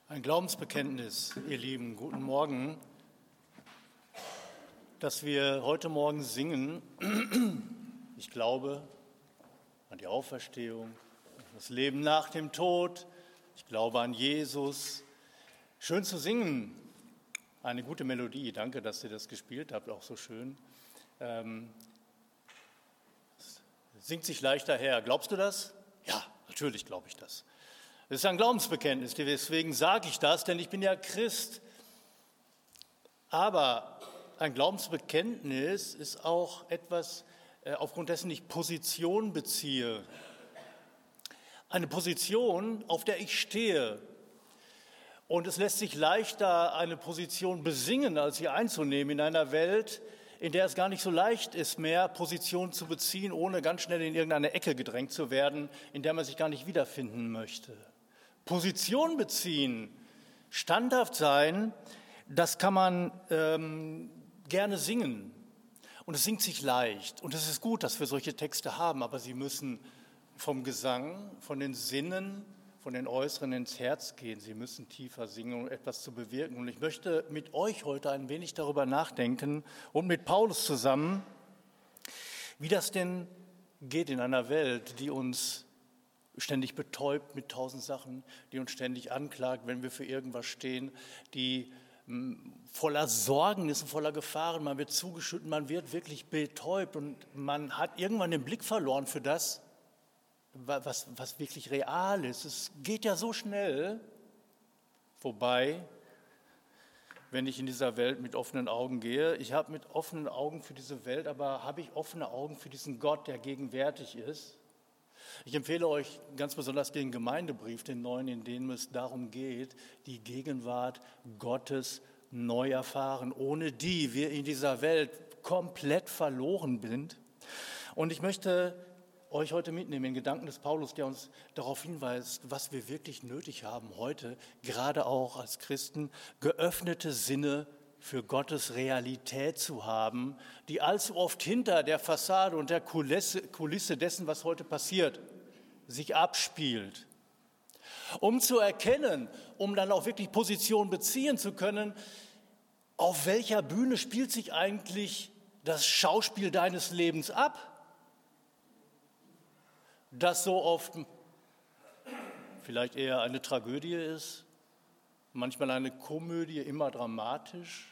Ein Glaubensbekenntnis, ihr Lieben, guten Morgen, dass wir heute Morgen singen. Ich glaube an die Auferstehung, an das Leben nach dem Tod. Ich glaube an Jesus. Schön zu singen, eine gute Melodie. Danke, dass ihr das gespielt habt, auch so schön. Singt sich leicht daher. Glaubst du das? Ja, natürlich glaube ich das. Das ist ein Glaubensbekenntnis, deswegen sage ich das, denn ich bin ja Christ. Aber ein Glaubensbekenntnis ist auch etwas, aufgrund dessen ich Position beziehe. Eine Position, auf der ich stehe. Und es lässt sich leichter eine Position besingen, als sie einzunehmen in einer Welt, in der es gar nicht so leicht ist, mehr Position zu beziehen, ohne ganz schnell in irgendeine Ecke gedrängt zu werden, in der man sich gar nicht wiederfinden möchte. Position beziehen, standhaft sein, das kann man gerne singen. Und es singt sich leicht. Und es ist gut, dass wir solche Texte haben, aber sie müssen vom Gesang, von den Sinnen, von den Äußeren ins Herz gehen. Sie müssen tiefer singen, um etwas zu bewirken. Und ich möchte mit euch heute ein wenig darüber nachdenken und mit Paulus zusammen, wie das denn geht in einer Welt, die uns ständig betäubt mit 1000 Sachen, die uns ständig anklagt, wenn wir für irgendwas stehen, die voller Sorgen ist und voller Gefahren. Man wird zugeschüttet, man wird wirklich betäubt und man hat irgendwann den Blick verloren für das, was wirklich real ist. Es geht ja so schnell vorbei, wenn ich in dieser Welt mit offenen Augen gehe. Ich habe mit offenen Augen für diese Welt, aber habe ich offene Augen für diesen Gott, der gegenwärtig ist? Ich empfehle euch ganz besonders den Gemeindebrief, den neuen, in dem es darum geht, die Gegenwart Gottes neu erfahren, ohne die wir in dieser Welt komplett verloren sind. Und ich möchte euch heute mitnehmen in Gedanken des Paulus, der uns darauf hinweist, was wir wirklich nötig haben heute, gerade auch als Christen, geöffnete Sinne für Gottes Realität zu haben, die allzu oft hinter der Fassade und der Kulisse dessen, was heute passiert, sich abspielt. Um zu erkennen, um dann auch wirklich Position beziehen zu können, auf welcher Bühne spielt sich eigentlich das Schauspiel deines Lebens ab, das so oft vielleicht eher eine Tragödie ist, manchmal eine Komödie, immer dramatisch.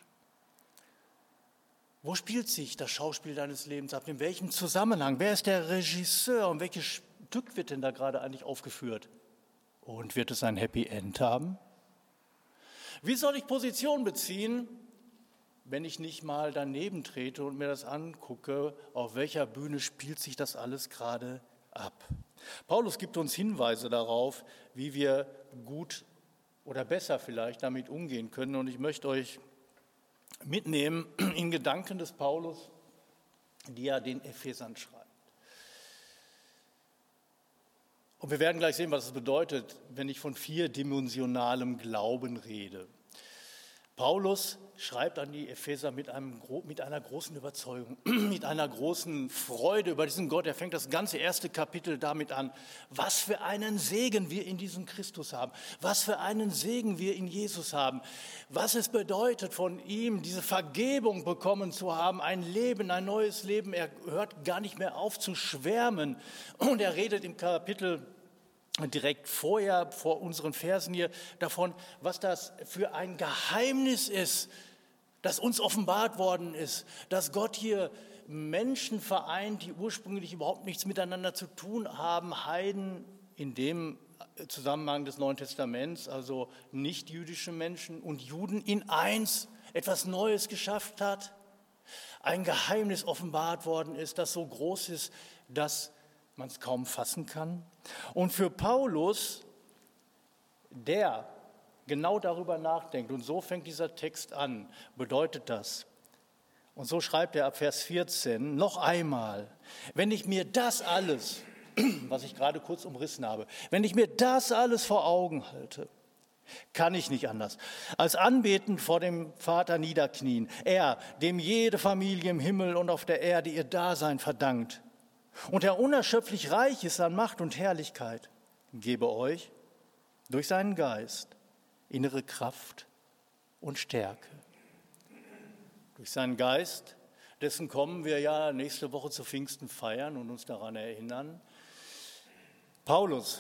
Wo spielt sich das Schauspiel deines Lebens ab? In welchem Zusammenhang? Wer ist der Regisseur und welches Stück wird denn da gerade eigentlich aufgeführt? Und wird es ein Happy End haben? Wie soll ich Position beziehen, wenn ich nicht mal daneben trete und mir das angucke, auf welcher Bühne spielt sich das alles gerade ab? Paulus gibt uns Hinweise darauf, wie wir gut oder besser vielleicht damit umgehen können. Und ich möchte euch mitnehmen in Gedanken des Paulus, die er den Ephesern schreibt. Und wir werden gleich sehen, was es bedeutet, wenn ich von vierdimensionalem Glauben rede. Paulus schreibt an die Epheser mit einer großen Überzeugung, mit einer großen Freude über diesen Gott. Er fängt das ganze erste Kapitel damit an, was für einen Segen wir in diesem Christus haben, was für einen Segen wir in Jesus haben, was es bedeutet, von ihm diese Vergebung bekommen zu haben, ein Leben, ein neues Leben. Er hört gar nicht mehr auf zu schwärmen und er redet im Kapitel direkt vorher, vor unseren Versen hier, davon, was das für ein Geheimnis ist, das uns offenbart worden ist, dass Gott hier Menschen vereint, die ursprünglich überhaupt nichts miteinander zu tun haben, Heiden in dem Zusammenhang des Neuen Testaments, also nicht-jüdische Menschen und Juden in eins etwas Neues geschafft hat, ein Geheimnis offenbart worden ist, das so groß ist, dass man es kaum fassen kann. Und für Paulus, der genau darüber nachdenkt, und so fängt dieser Text an, bedeutet das, und so schreibt er ab Vers 14, noch einmal, wenn ich mir das alles, was ich gerade kurz umrissen habe, wenn ich mir das alles vor Augen halte, kann ich nicht anders, als anbetend vor dem Vater niederknien, er, dem jede Familie im Himmel und auf der Erde ihr Dasein verdankt, und der unerschöpflich reich ist an Macht und Herrlichkeit, gebe euch durch seinen Geist innere Kraft und Stärke. Durch seinen Geist, dessen kommen wir ja nächste Woche zu Pfingsten feiern und uns daran erinnern. Paulus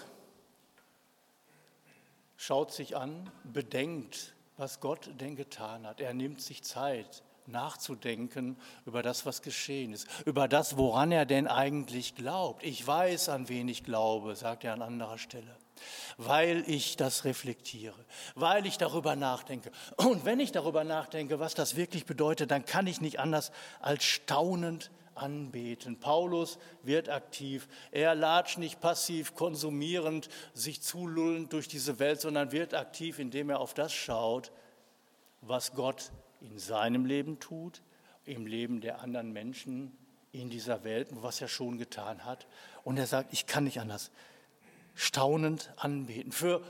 schaut sich an, bedenkt, was Gott denn getan hat. Er nimmt sich Zeit, nachzudenken über das, was geschehen ist, über das, woran er denn eigentlich glaubt. Ich weiß, an wen ich glaube, sagt er an anderer Stelle, weil ich das reflektiere, weil ich darüber nachdenke. Und wenn ich darüber nachdenke, was das wirklich bedeutet, dann kann ich nicht anders als staunend anbeten. Paulus wird aktiv. Er latscht nicht passiv, konsumierend, sich zulullend durch diese Welt, sondern wird aktiv, indem er auf das schaut, was Gott in seinem Leben tut, im Leben der anderen Menschen in dieser Welt, was er schon getan hat. Und er sagt, ich kann nicht anders. Staunend anbeten.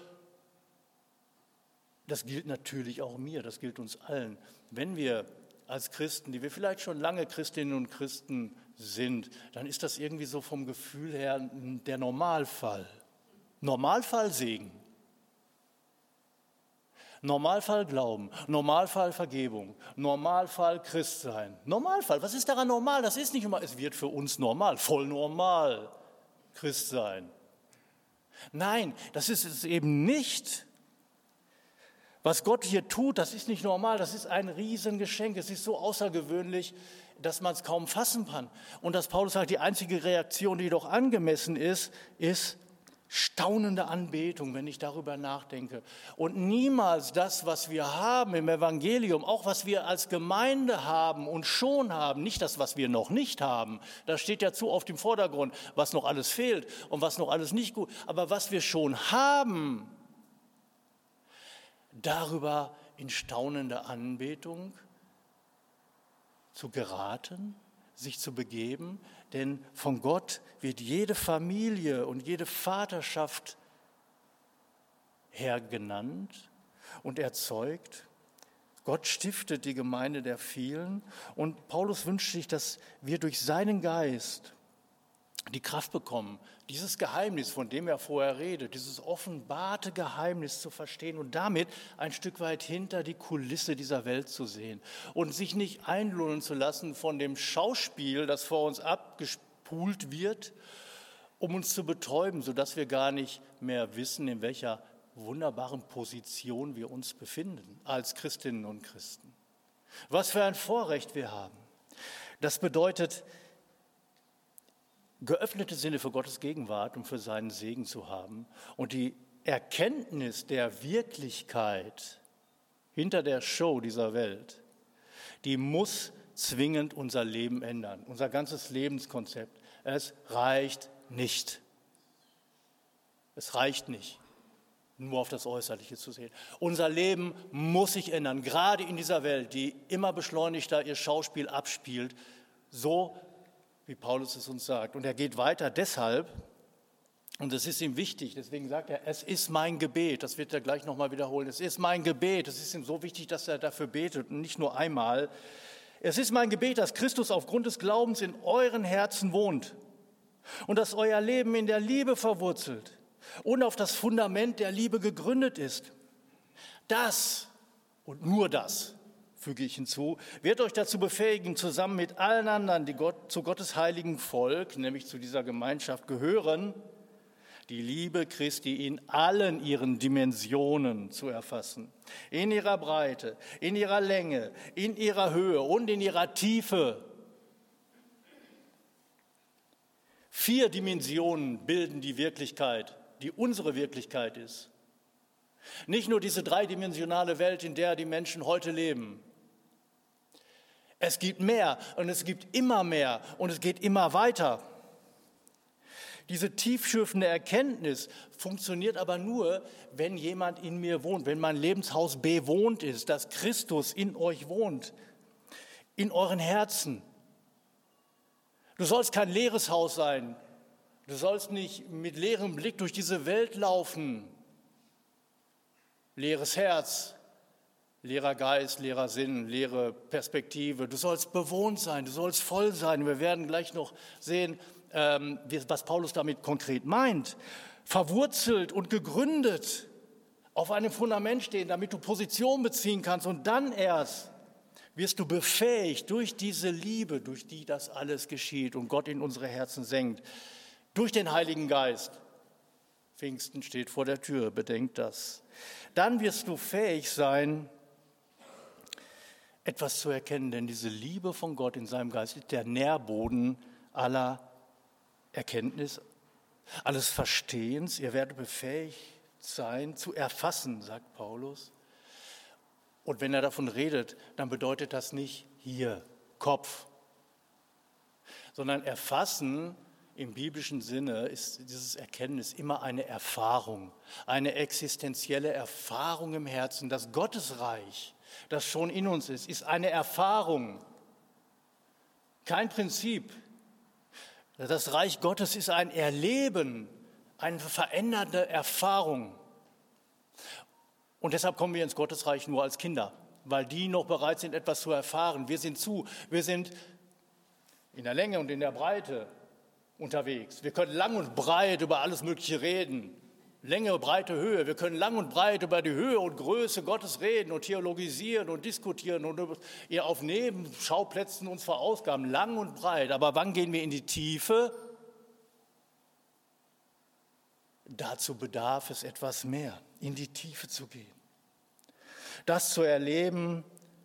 Das gilt natürlich auch mir, das gilt uns allen. Wenn wir als Christen, die wir vielleicht schon lange Christinnen und Christen sind, dann ist das irgendwie so vom Gefühl her der Normalfall. Normalfall Segen. Normalfall Glauben, Normalfall Vergebung, Normalfall Christsein. Normalfall, was ist daran normal? Das ist nicht normal, es wird für uns normal, voll normal Christsein. Nein, das ist es eben nicht. Was Gott hier tut, das ist nicht normal, das ist ein Riesengeschenk. Es ist so außergewöhnlich, dass man es kaum fassen kann. Und dass Paulus sagt, die einzige Reaktion, die doch angemessen ist staunende Anbetung, wenn ich darüber nachdenke. Und niemals das, was wir haben im Evangelium, auch was wir als Gemeinde haben und schon haben, nicht das, was wir noch nicht haben, das steht ja zu oft im Vordergrund, was noch alles fehlt und was noch alles nicht gut, aber was wir schon haben, darüber in staunende Anbetung zu geraten, sich zu begeben, denn von Gott wird jede Familie und jede Vaterschaft her genannt und erzeugt. Gott stiftet die Gemeinde der vielen und Paulus wünscht sich, dass wir durch seinen Geist die Kraft bekommen, dieses Geheimnis, von dem er vorher redet, dieses offenbarte Geheimnis zu verstehen und damit ein Stück weit hinter die Kulisse dieser Welt zu sehen und sich nicht einlullen zu lassen von dem Schauspiel, das vor uns abgespult wird, um uns zu betäuben, sodass wir gar nicht mehr wissen, in welcher wunderbaren Position wir uns befinden als Christinnen und Christen. Was für ein Vorrecht wir haben. Das bedeutet, geöffnete Sinne für Gottes Gegenwart und für seinen Segen zu haben und die Erkenntnis der Wirklichkeit hinter der Show dieser Welt, die muss zwingend unser Leben ändern, unser ganzes Lebenskonzept. Es reicht nicht. Es reicht nicht, nur auf das Äußerliche zu sehen. Unser Leben muss sich ändern, gerade in dieser Welt, die immer beschleunigter ihr Schauspiel abspielt, so wie Paulus es uns sagt. Und er geht weiter deshalb, und es ist ihm wichtig, deswegen sagt er, es ist mein Gebet, das wird er gleich nochmal wiederholen, es ist mein Gebet, es ist ihm so wichtig, dass er dafür betet und nicht nur einmal. Es ist mein Gebet, dass Christus aufgrund des Glaubens in euren Herzen wohnt und dass euer Leben in der Liebe verwurzelt und auf das Fundament der Liebe gegründet ist. Das und nur das, füge ich hinzu, wird euch dazu befähigen, zusammen mit allen anderen, die zu Gottes heiligen Volk, nämlich zu dieser Gemeinschaft gehören, die Liebe Christi in allen ihren Dimensionen zu erfassen. In ihrer Breite, in ihrer Länge, in ihrer Höhe und in ihrer Tiefe. 4 Dimensionen bilden die Wirklichkeit, die unsere Wirklichkeit ist. Nicht nur diese dreidimensionale Welt, in der die Menschen heute leben. Es gibt mehr und es gibt immer mehr und es geht immer weiter. Diese tiefschürfende Erkenntnis funktioniert aber nur, wenn jemand in mir wohnt, wenn mein Lebenshaus bewohnt ist, dass Christus in euch wohnt, in euren Herzen. Du sollst kein leeres Haus sein, du sollst nicht mit leerem Blick durch diese Welt laufen. Leeres Herz, leerer Geist, leerer Sinn, leere Perspektive. Du sollst bewohnt sein, du sollst voll sein. Wir werden gleich noch sehen, was Paulus damit konkret meint. Verwurzelt und gegründet auf einem Fundament stehen, damit du Position beziehen kannst. Und dann erst wirst du befähigt durch diese Liebe, durch die das alles geschieht und Gott in unsere Herzen senkt, durch den Heiligen Geist. Pfingsten steht vor der Tür, bedenkt das. Dann wirst du fähig sein, etwas zu erkennen, denn diese Liebe von Gott in seinem Geist ist der Nährboden aller Erkenntnis, alles Verstehens. Ihr werdet befähigt sein, zu erfassen, sagt Paulus. Und wenn er davon redet, dann bedeutet das nicht hier Kopf, sondern erfassen im biblischen Sinne ist dieses Erkenntnis immer eine Erfahrung, eine existenzielle Erfahrung im Herzen. Das Gottesreich, das schon in uns ist eine Erfahrung, kein Prinzip. Das Reich Gottes ist ein Erleben, eine verändernde Erfahrung. Und deshalb kommen wir ins Gottesreich nur als Kinder, weil die noch bereit sind, etwas zu erfahren. Wir sind in der Länge und in der Breite unterwegs. Wir können lang und breit über alles Mögliche reden. Länge, Breite, Höhe. Wir können lang und breit über die Höhe und Größe Gottes reden und theologisieren und diskutieren und auf Nebenschauplätzen uns verausgaben. Lang und breit. Aber wann gehen wir in die Tiefe? Dazu bedarf es etwas mehr, in die Tiefe zu gehen. Das zu erleben,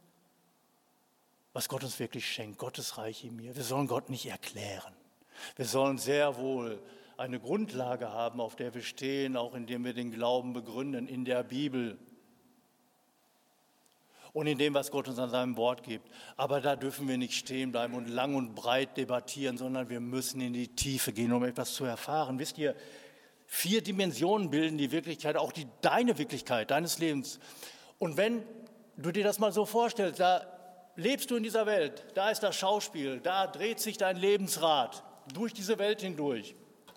was Gott uns wirklich schenkt, Gottes Reich in mir. Wir sollen Gott nicht erklären. Wir sollen sehr wohl eine Grundlage haben, auf der wir stehen, auch indem wir den Glauben begründen in der Bibel und in dem, was Gott uns an seinem Wort gibt. Aber da dürfen wir nicht stehen bleiben und lang und breit debattieren, sondern wir müssen in die Tiefe gehen, um etwas zu erfahren. Wisst ihr, 4 Dimensionen bilden die Wirklichkeit, auch deine Wirklichkeit, deines Lebens. Und wenn du dir das mal so vorstellst, da lebst du in dieser Welt, da ist das Schauspiel, da dreht sich dein Lebensrad durch diese Welt hindurch.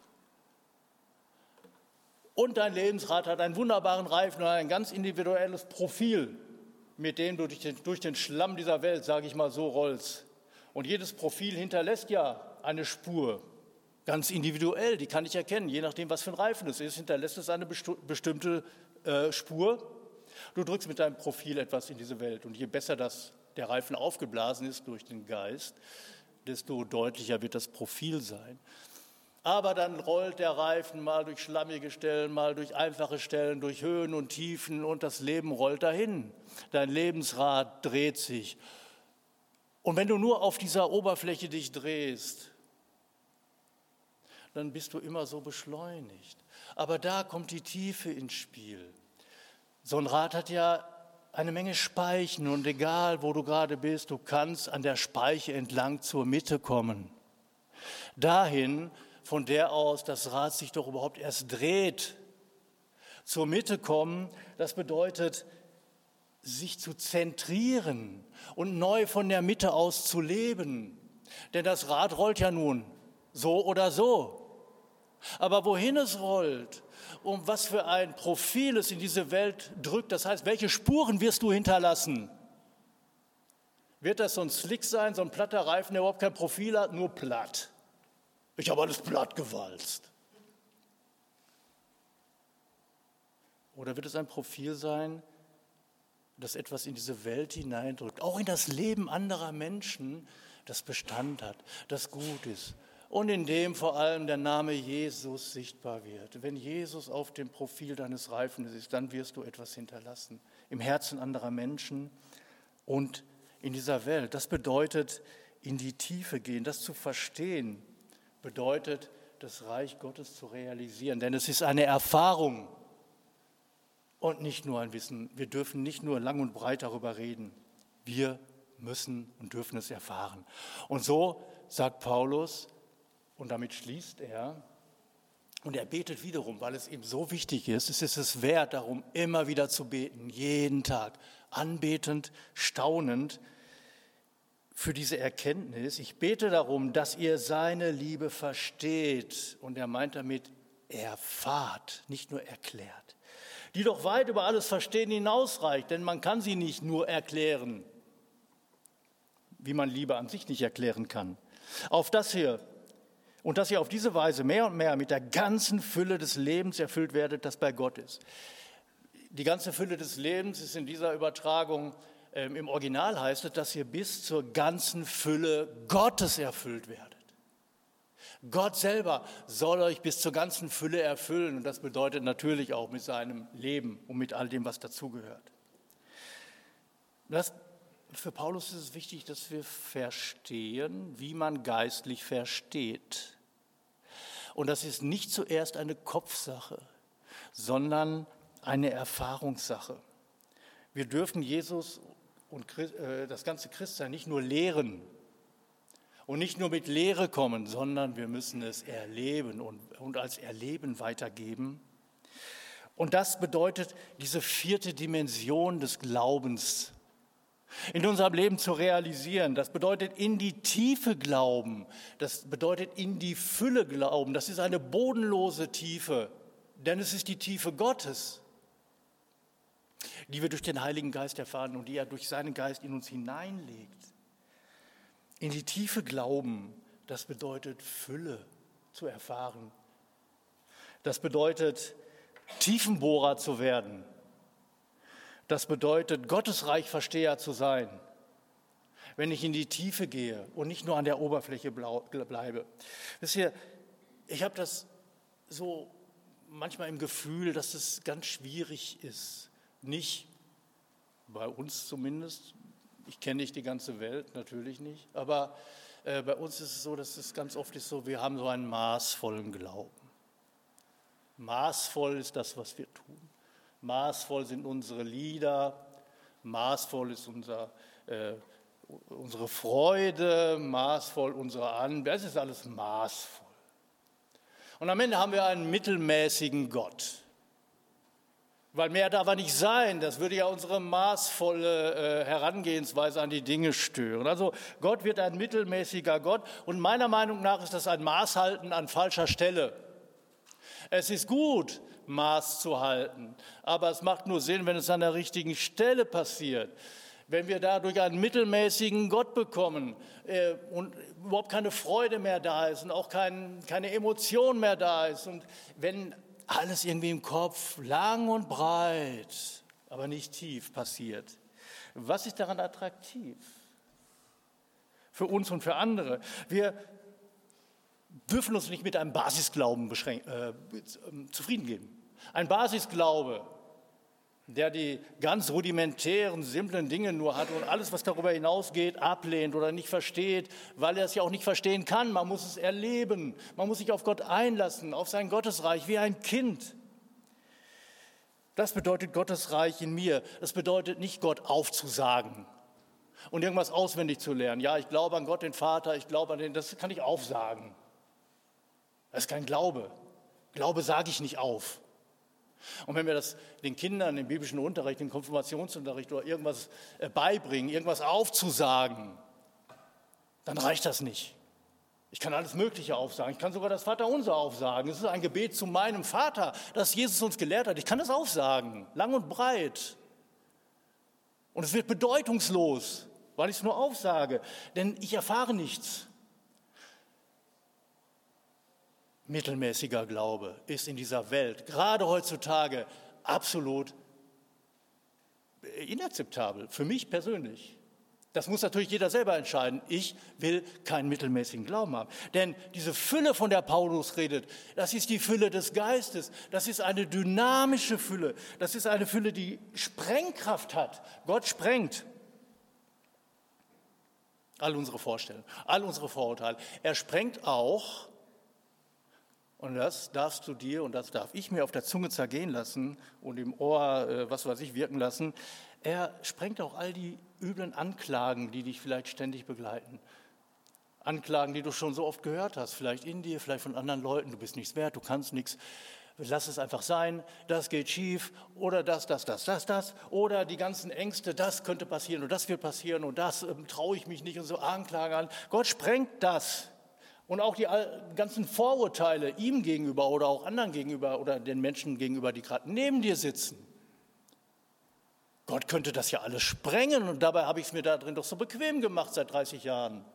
Und dein Lebensrad hat einen wunderbaren Reifen und ein ganz individuelles Profil, mit dem du durch den Schlamm dieser Welt, sage ich mal so, rollst. Und jedes Profil hinterlässt ja eine Spur, ganz individuell, die kann ich erkennen, je nachdem, was für ein Reifen es ist, hinterlässt es eine bestimmte Spur. Du drückst mit deinem Profil etwas in diese Welt und je besser der Reifen aufgeblasen ist durch den Geist, desto deutlicher wird das Profil sein. Aber dann rollt der Reifen mal durch schlammige Stellen, mal durch einfache Stellen, durch Höhen und Tiefen und das Leben rollt dahin. Dein Lebensrad dreht sich. Und wenn du nur auf dieser Oberfläche dich drehst, dann bist du immer so beschleunigt. Aber da kommt die Tiefe ins Spiel. So ein Rad hat ja eine Menge Speichen und egal, wo du gerade bist, du kannst an der Speiche entlang zur Mitte kommen. Dahin, von der aus das Rad sich doch überhaupt erst dreht. Zur Mitte kommen, das bedeutet, sich zu zentrieren und neu von der Mitte aus zu leben. Denn das Rad rollt ja nun so oder so. Aber wohin es rollt, um was für ein Profil es in diese Welt drückt, das heißt, welche Spuren wirst du hinterlassen? Wird das so ein Slick sein, so ein platter Reifen, der überhaupt kein Profil hat, nur platt? Ich habe alles platt gewalzt. Oder wird es ein Profil sein, das etwas in diese Welt hineindrückt, auch in das Leben anderer Menschen, das Bestand hat, das gut ist und in dem vor allem der Name Jesus sichtbar wird. Wenn Jesus auf dem Profil deines Reifens ist, dann wirst du etwas hinterlassen im Herzen anderer Menschen und in dieser Welt. Das bedeutet, in die Tiefe gehen, das zu verstehen, bedeutet, das Reich Gottes zu realisieren. Denn es ist eine Erfahrung und nicht nur ein Wissen. Wir dürfen nicht nur lang und breit darüber reden. Wir müssen und dürfen es erfahren. Und so sagt Paulus, und damit schließt er, und er betet wiederum, weil es ihm so wichtig ist, es ist es wert, darum immer wieder zu beten, jeden Tag, anbetend, staunend, für diese Erkenntnis. Ich bete darum, dass ihr seine Liebe versteht. Und er meint damit, erfahrt, nicht nur erklärt. Die doch weit über alles Verstehen hinausreicht, denn man kann sie nicht nur erklären, wie man Liebe an sich nicht erklären kann. Dass ihr auf diese Weise mehr und mehr mit der ganzen Fülle des Lebens erfüllt werdet, das bei Gott ist. Die ganze Fülle des Lebens ist in dieser Übertragung, im Original heißt es, dass ihr bis zur ganzen Fülle Gottes erfüllt werdet. Gott selber soll euch bis zur ganzen Fülle erfüllen und das bedeutet natürlich auch mit seinem Leben und mit all dem, was dazugehört. Für Paulus ist es wichtig, dass wir verstehen, wie man geistlich versteht. Und das ist nicht zuerst eine Kopfsache, sondern eine Erfahrungssache. Wir dürfen Jesus und das ganze Christsein nicht nur lehren und nicht nur mit Lehre kommen, sondern wir müssen es erleben und als Erleben weitergeben. Und das bedeutet diese 4. Dimension des Glaubens in unserem Leben zu realisieren. Das bedeutet in die Tiefe glauben, das bedeutet in die Fülle glauben. Das ist eine bodenlose Tiefe, denn es ist die Tiefe Gottes, die wir durch den Heiligen Geist erfahren und die er durch seinen Geist in uns hineinlegt. In die Tiefe glauben, das bedeutet Fülle zu erfahren. Das bedeutet Tiefenbohrer zu werden. Das bedeutet Gottesreichversteher zu sein, wenn ich in die Tiefe gehe und nicht nur an der Oberfläche bleibe. Wisst ihr, ich habe das so manchmal im Gefühl, dass es ganz schwierig ist. Nicht bei uns zumindest. Ich kenne nicht die ganze Welt, natürlich nicht. Aber bei uns ist es so, dass es ganz oft ist so, wir haben so einen maßvollen Glauben. Maßvoll ist das, was wir tun. Maßvoll sind unsere Lieder, maßvoll ist unsere Freude, maßvoll unsere Anbetung. Es ist alles maßvoll. Und am Ende haben wir einen mittelmäßigen Gott. Weil mehr darf er nicht sein, das würde ja unsere maßvolle Herangehensweise an die Dinge stören. Also Gott wird ein mittelmäßiger Gott und meiner Meinung nach ist das ein Maßhalten an falscher Stelle. Es ist gut, Maß zu halten, aber es macht nur Sinn, wenn es an der richtigen Stelle passiert. Wenn wir dadurch einen mittelmäßigen Gott bekommen und überhaupt keine Freude mehr da ist und auch keine Emotion mehr da ist und wenn alles irgendwie im Kopf lang und breit, aber nicht tief passiert. Was ist daran attraktiv? Für uns und für andere. Wir dürfen uns nicht mit einem Basisglauben zufrieden geben. Ein Basisglaube, der die ganz rudimentären, simplen Dinge nur hat und alles, was darüber hinausgeht, ablehnt oder nicht versteht, weil er es ja auch nicht verstehen kann. Man muss es erleben, man muss sich auf Gott einlassen, auf sein Gottesreich wie ein Kind. Das bedeutet Gottesreich in mir. Das bedeutet nicht, Gott aufzusagen und irgendwas auswendig zu lernen. Ja, ich glaube an Gott, den Vater, ich glaube an den, das kann ich aufsagen. Das ist kein Glaube. Glaube sage ich nicht auf. Und wenn wir das den Kindern im biblischen Unterricht, im Konfirmationsunterricht oder irgendwas beibringen, irgendwas aufzusagen, dann reicht das nicht. Ich kann alles Mögliche aufsagen. Ich kann sogar das Vaterunser aufsagen. Es ist ein Gebet zu meinem Vater, das Jesus uns gelehrt hat. Ich kann das aufsagen, lang und breit. Und es wird bedeutungslos, weil ich es nur aufsage, denn ich erfahre nichts. Mittelmäßiger Glaube ist in dieser Welt, gerade heutzutage, absolut inakzeptabel, für mich persönlich. Das muss natürlich jeder selber entscheiden. Ich will keinen mittelmäßigen Glauben haben. Denn diese Fülle, von der Paulus redet, das ist die Fülle des Geistes. Das ist eine dynamische Fülle. Das ist eine Fülle, die Sprengkraft hat. Gott sprengt all unsere Vorstellungen, all unsere Vorurteile. Er sprengt auch, und das darfst du dir und das darf ich mir auf der Zunge zergehen lassen und im Ohr, wirken lassen. Er sprengt auch all die üblen Anklagen, die dich vielleicht ständig begleiten. Anklagen, die du schon so oft gehört hast, vielleicht in dir, vielleicht von anderen Leuten. Du bist nichts wert, du kannst nichts. Lass es einfach sein, das geht schief oder das. Oder die ganzen Ängste, das könnte passieren und das wird passieren und das traue ich mich nicht und so Anklagen an. Gott sprengt das. Und auch die ganzen Vorurteile ihm gegenüber oder auch anderen gegenüber oder den Menschen gegenüber, die gerade neben dir sitzen. Gott könnte das ja alles sprengen und dabei habe ich es mir da drin doch so bequem gemacht seit 30 Jahren.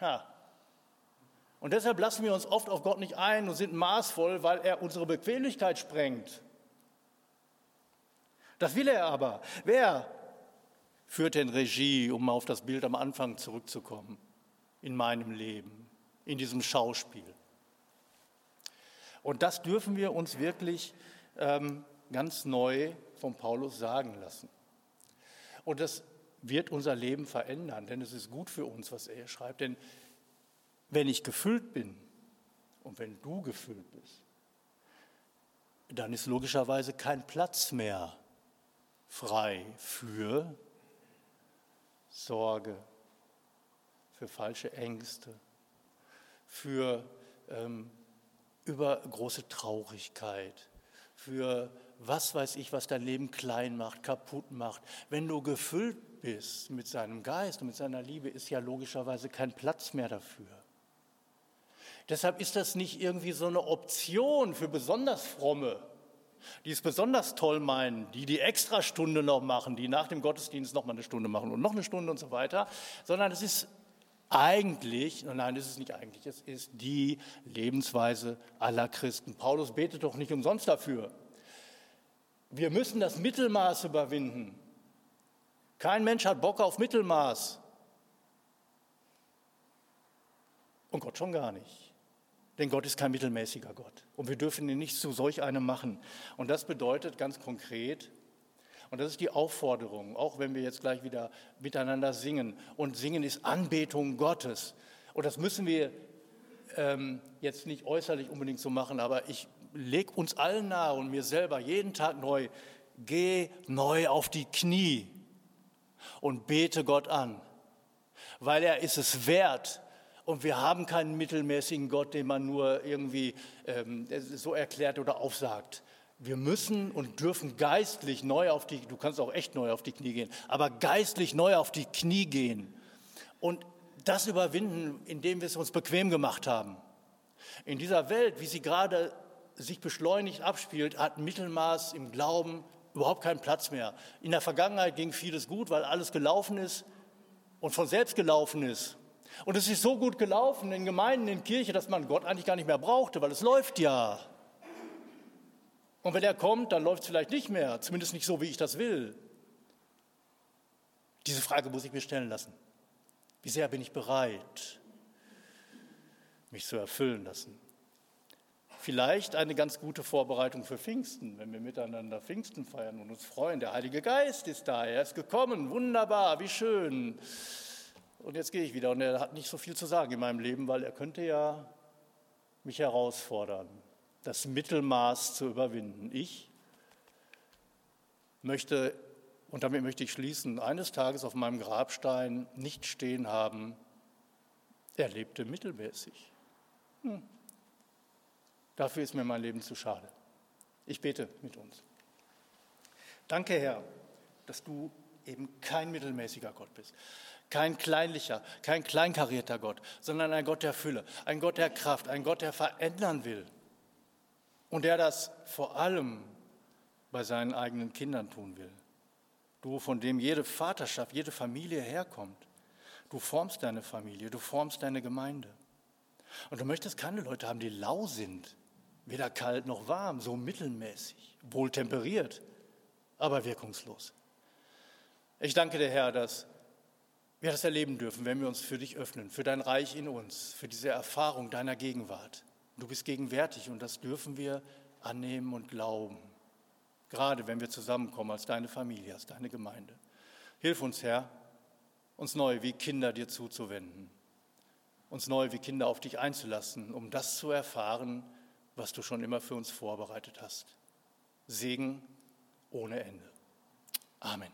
Und deshalb lassen wir uns oft auf Gott nicht ein und sind maßvoll, weil er unsere Bequemlichkeit sprengt. Das will er aber. Wer führt denn Regie, um auf das Bild am Anfang zurückzukommen, in meinem Leben, in diesem Schauspiel? Und das dürfen wir uns wirklich ganz neu von Paulus sagen lassen. Und das wird unser Leben verändern, denn es ist gut für uns, was er schreibt. Denn wenn ich gefüllt bin und wenn du gefüllt bist, dann ist logischerweise kein Platz mehr frei für Sorge, für falsche Ängste, für übergroße Traurigkeit, für was weiß ich, was dein Leben klein macht, kaputt macht. Wenn du gefüllt bist mit seinem Geist und mit seiner Liebe, ist ja logischerweise kein Platz mehr dafür. Deshalb ist das nicht irgendwie so eine Option für besonders Fromme, die es besonders toll meinen, die die Extrastunde noch machen, die nach dem Gottesdienst noch mal eine Stunde machen und noch eine Stunde und so weiter, sondern es ist eigentlich, nein, es ist nicht eigentlich, es ist die Lebensweise aller Christen. Paulus betet doch nicht umsonst dafür. Wir müssen das Mittelmaß überwinden. Kein Mensch hat Bock auf Mittelmaß. Und Gott schon gar nicht. Denn Gott ist kein mittelmäßiger Gott. Und wir dürfen ihn nicht zu solch einem machen. Und das bedeutet ganz konkret, und das ist die Aufforderung, auch wenn wir jetzt gleich wieder miteinander singen. Und singen ist Anbetung Gottes. Und das müssen wir jetzt nicht äußerlich unbedingt so machen, aber ich lege uns allen nahe und mir selber jeden Tag neu, geh neu auf die Knie und bete Gott an, weil er ist es wert. Und wir haben keinen mittelmäßigen Gott, den man nur irgendwie so erklärt oder aufsagt. Wir müssen und dürfen geistlich neu auf die, du kannst auch echt neu auf die Knie gehen, aber geistlich neu auf die Knie gehen und das überwinden, indem wir es uns bequem gemacht haben. In dieser Welt, wie sie gerade sich beschleunigt abspielt, hat Mittelmaß im Glauben überhaupt keinen Platz mehr. In der Vergangenheit ging vieles gut, weil alles gelaufen ist und von selbst gelaufen ist. Und es ist so gut gelaufen in Gemeinden, in Kirche, dass man Gott eigentlich gar nicht mehr brauchte, weil es läuft ja. Und wenn er kommt, dann läuft es vielleicht nicht mehr, zumindest nicht so, wie ich das will. Diese Frage muss ich mir stellen lassen. Wie sehr bin ich bereit, mich zu erfüllen lassen? Vielleicht eine ganz gute Vorbereitung für Pfingsten, wenn wir miteinander Pfingsten feiern und uns freuen. Der Heilige Geist ist da, er ist gekommen, wunderbar, wie schön. Und jetzt gehe ich wieder und er hat nicht so viel zu sagen in meinem Leben, weil er könnte ja mich herausfordern, das Mittelmaß zu überwinden. Ich möchte, und damit möchte ich schließen, eines Tages auf meinem Grabstein nicht stehen haben, er lebte mittelmäßig. Dafür ist mir mein Leben zu schade. Ich bete mit uns. Danke, Herr, dass du eben kein mittelmäßiger Gott bist. Kein kleinlicher, kein kleinkarierter Gott, sondern ein Gott der Fülle, ein Gott der Kraft, ein Gott, der verändern will und der das vor allem bei seinen eigenen Kindern tun will. Du, von dem jede Vaterschaft, jede Familie herkommt. Du formst deine Familie, du formst deine Gemeinde. Und du möchtest keine Leute haben, die lau sind, weder kalt noch warm, so mittelmäßig, wohl temperiert, aber wirkungslos. Ich danke dir, Herr, dass wir das erleben dürfen, wenn wir uns für dich öffnen, für dein Reich in uns, für diese Erfahrung deiner Gegenwart. Du bist gegenwärtig und das dürfen wir annehmen und glauben, gerade wenn wir zusammenkommen als deine Familie, als deine Gemeinde. Hilf uns, Herr, uns neu wie Kinder dir zuzuwenden, uns neu wie Kinder auf dich einzulassen, um das zu erfahren, was du schon immer für uns vorbereitet hast. Segen ohne Ende. Amen.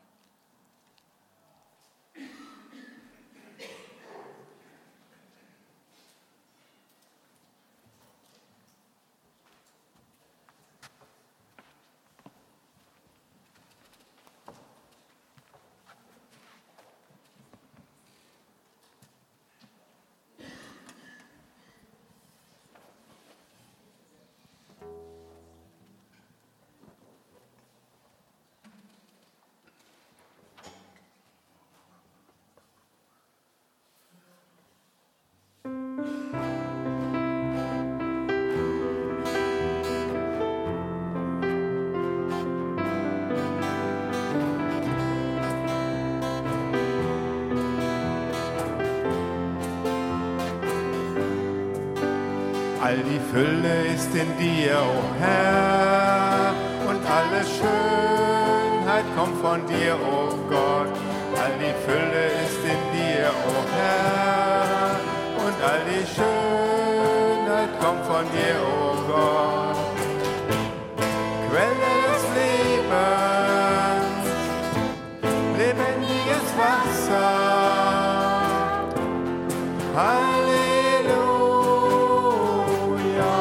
All die Fülle ist in dir, o Herr, und alle Schönheit kommt von dir, o Gott. All die Fülle ist in dir, o Herr, und all die Schönheit kommt von dir, o Gott. Quelle des Lebens, lebendiges Wasser, Halleluja.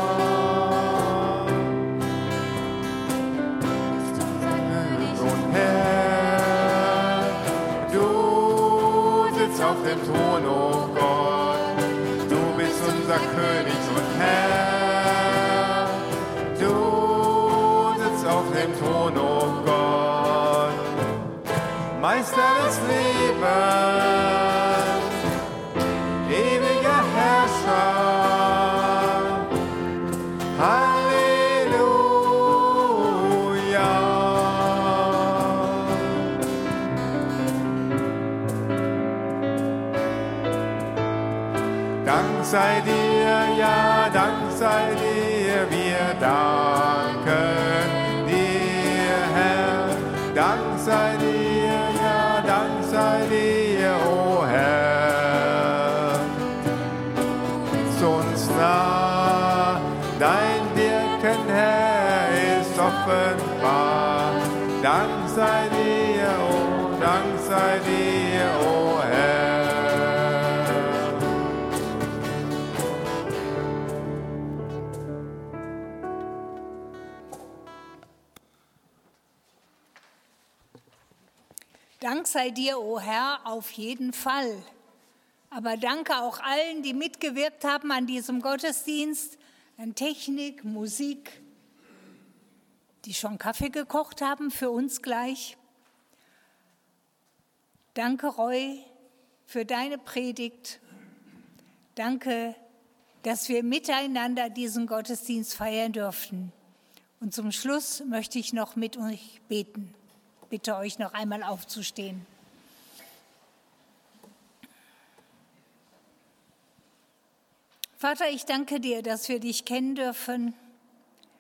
Und Herr, du sitzt auf dem Thron, o Gott, du bist unser König und Herr, du sitzt auf dem Thron, o Gott, Meister des Lebens, ewiger Herrscher, Halleluja. Dank sei dir, ja, Dank sei dir, wir danken dir, Herr. Dank sei dir, ja, Dank sei dir, o Herr. Ist uns nah, dein Wirken, Herr, ist offenbar. Dank sei dir, o Herr. Dank sei dir, o Herr, auf jeden Fall. Aber danke auch allen, die mitgewirkt haben an diesem Gottesdienst, an Technik, Musik, die schon Kaffee gekocht haben für uns gleich. Danke, Roy, für deine Predigt. Danke, dass wir miteinander diesen Gottesdienst feiern durften. Und zum Schluss möchte ich noch mit euch beten. Bitte euch noch einmal aufzustehen. Vater, ich danke dir, dass wir dich kennen dürfen,